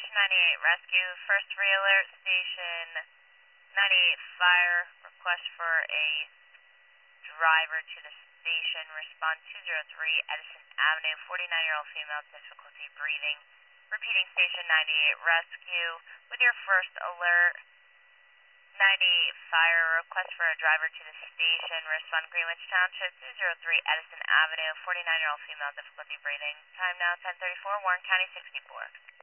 Station 98 Rescue, first re-alert, Station 98 Fire, request for a driver to the station, respond 203 Edison Avenue, 49-year-old female, difficulty breathing. Repeating, Station 98 Rescue, with your first alert, 98 Fire, request for a driver to the station, respond Greenwich Township, 203 Edison Avenue, 49-year-old female, difficulty breathing. Time now 10:34, Warren County 64.